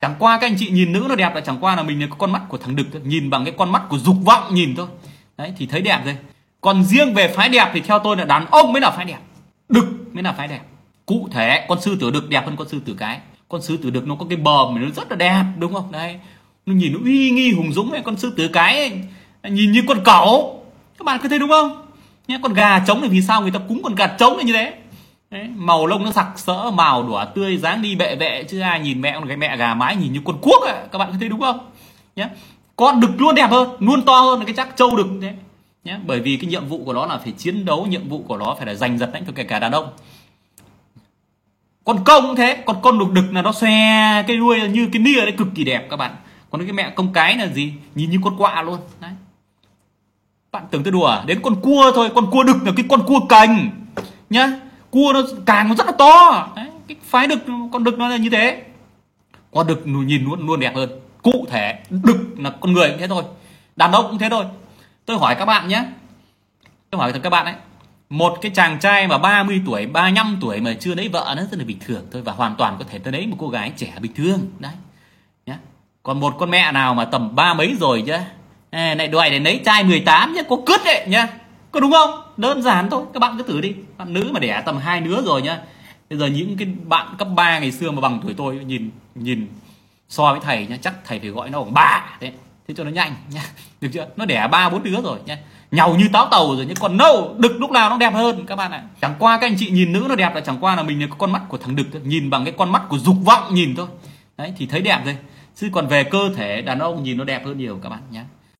Chẳng qua các anh chị nhìn nữ nó đẹp là chẳng qua là mình là có con mắt của thằng đực thôi. Nhìn bằng cái con mắt của dục vọng nhìn thôi. Đấy thì thấy đẹp rồi. Còn riêng về phái đẹp thì theo tôi là đàn ông mới là phái đẹp, đực mới là phái đẹp. Cụ thể con sư tử đực đẹp hơn con sư tử cái. Con sư tử đực nó có cái bờm nó rất là đẹp đúng không? Đấy, nó nhìn nó uy nghi hùng dũng ấy. Con sư tử cái ấy, nhìn như con cẩu. Các bạn có thấy đúng không? Nhé, con gà trống thì vì sao người ta cúng con gà trống là như thế? Đấy, màu lông nó sặc sỡ, màu đỏ tươi, dáng đi bệ vệ, chứ ai nhìn mẹ con cái mẹ gà mái nhìn như con cuốc à. Các bạn có thấy đúng không? Nhé, con đực luôn đẹp hơn, luôn to hơn cái chắc trâu đực thế. Nhé, bởi vì cái nhiệm vụ của nó là phải chiến đấu, nhiệm vụ của nó phải là giành giật đánh cho kể cả đàn ông. Con công cũng thế, con đực đực là nó xòe cái đuôi như cái nia đấy, cực kỳ đẹp các bạn. Còn cái mẹ công cái là gì, nhìn như con quạ luôn đấy. Bạn tưởng tôi đùa, đến con cua thôi, con cua đực là cái con cua cành nhá, cua nó càng nó rất là to đấy. Cái phái đực, con đực nó là như thế. Con đực nhìn luôn luôn đẹp hơn. Cụ thể đực là con người cũng thế thôi, đàn ông cũng thế thôi. Tôi hỏi các bạn nhé, tôi hỏi các bạn ấy, một cái chàng trai mà 30 tuổi, 35 tuổi mà chưa lấy vợ nó rất là bình thường thôi, và hoàn toàn có thể tới lấy một cô gái trẻ bình thường đấy nhá. Còn một con mẹ nào mà tầm ba mấy rồi chứ lại đòi để lấy trai 18 nhá, có cứt đấy nhá, có đúng không? Đơn giản thôi, các bạn cứ thử đi. Bạn nữ mà đẻ tầm 2 đứa rồi nhá. Bây giờ những cái bạn cấp 3 ngày xưa mà bằng tuổi tôi nhìn so với thầy nhá, chắc thầy phải gọi nó bằng bà đấy, thế cho nó nhanh nhá, được chưa? Nó đẻ 3-4 đứa rồi nhá, nhàu như táo tàu rồi, nhưng còn nâu đực lúc nào nó đẹp hơn các bạn ạ. Chẳng qua các anh chị nhìn nữ nó đẹp là chẳng qua là mình là có con mắt của thằng đực thôi. Nhìn bằng cái con mắt của dục vọng nhìn thôi. Đấy thì thấy đẹp rồi. Chứ còn về cơ thể đàn ông nhìn nó đẹp hơn nhiều các bạn nhé.